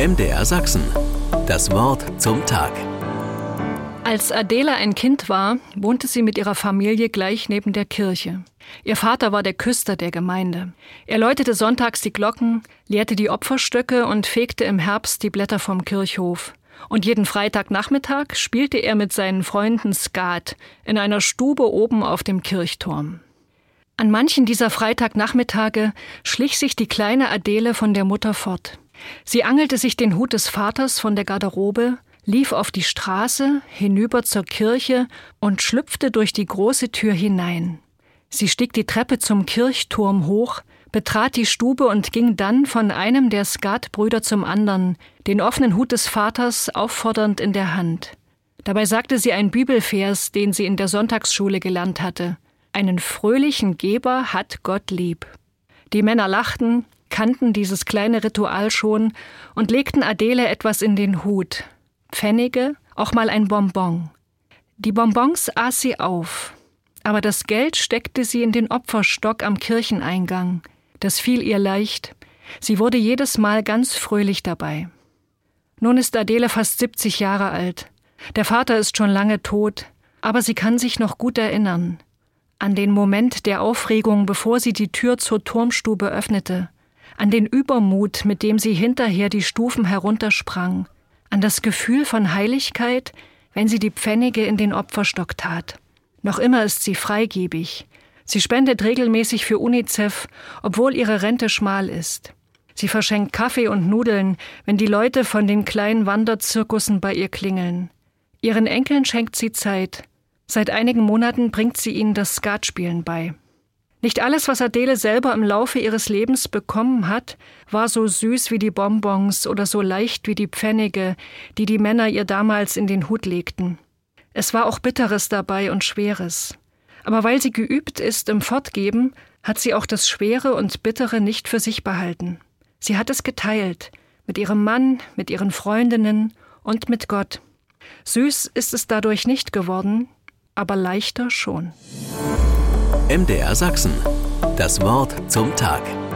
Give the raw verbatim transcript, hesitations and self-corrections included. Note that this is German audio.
M D R Sachsen. Das Wort zum Tag. Als Adela ein Kind war, wohnte sie mit ihrer Familie gleich neben der Kirche. Ihr Vater war der Küster der Gemeinde. Er läutete sonntags die Glocken, leerte die Opferstöcke und fegte im Herbst die Blätter vom Kirchhof. Und jeden Freitagnachmittag spielte er mit seinen Freunden Skat in einer Stube oben auf dem Kirchturm. An manchen dieser Freitagnachmittage schlich sich die kleine Adele von der Mutter fort. Sie angelte sich den Hut des Vaters von der Garderobe, lief auf die Straße, hinüber zur Kirche und schlüpfte durch die große Tür hinein. Sie stieg die Treppe zum Kirchturm hoch, betrat die Stube und ging dann von einem der Skatbrüder zum anderen, den offenen Hut des Vaters auffordernd in der Hand. Dabei sagte sie einen Bibelvers, den sie in der Sonntagsschule gelernt hatte. Einen fröhlichen Geber hat Gott lieb. Die Männer lachten, kannten dieses kleine Ritual schon und legten Adele etwas in den Hut. Pfennige, auch mal ein Bonbon. Die Bonbons aß sie auf, aber das Geld steckte sie in den Opferstock am Kircheneingang. Das fiel ihr leicht. Sie wurde jedes Mal ganz fröhlich dabei. Nun ist Adele fast siebzig Jahre alt. Der Vater ist schon lange tot, aber sie kann sich noch gut erinnern. An den Moment der Aufregung, bevor sie die Tür zur Turmstube öffnete. An den Übermut, mit dem sie hinterher die Stufen heruntersprang. An das Gefühl von Heiligkeit, wenn sie die Pfennige in den Opferstock tat. Noch immer ist sie freigebig. Sie spendet regelmäßig für UNICEF, obwohl ihre Rente schmal ist. Sie verschenkt Kaffee und Nudeln, wenn die Leute von den kleinen Wanderzirkussen bei ihr klingeln. Ihren Enkeln schenkt sie Zeit. Seit einigen Monaten bringt sie ihnen das Skatspielen bei. Nicht alles, was Adele selber im Laufe ihres Lebens bekommen hat, war so süß wie die Bonbons oder so leicht wie die Pfennige, die die Männer ihr damals in den Hut legten. Es war auch Bitteres dabei und Schweres. Aber weil sie geübt ist im Fortgeben, hat sie auch das Schwere und Bittere nicht für sich behalten. Sie hat es geteilt, mit ihrem Mann, mit ihren Freundinnen und mit Gott. Süß ist es dadurch nicht geworden, aber leichter schon. M D R Sachsen. Das Wort zum Tag.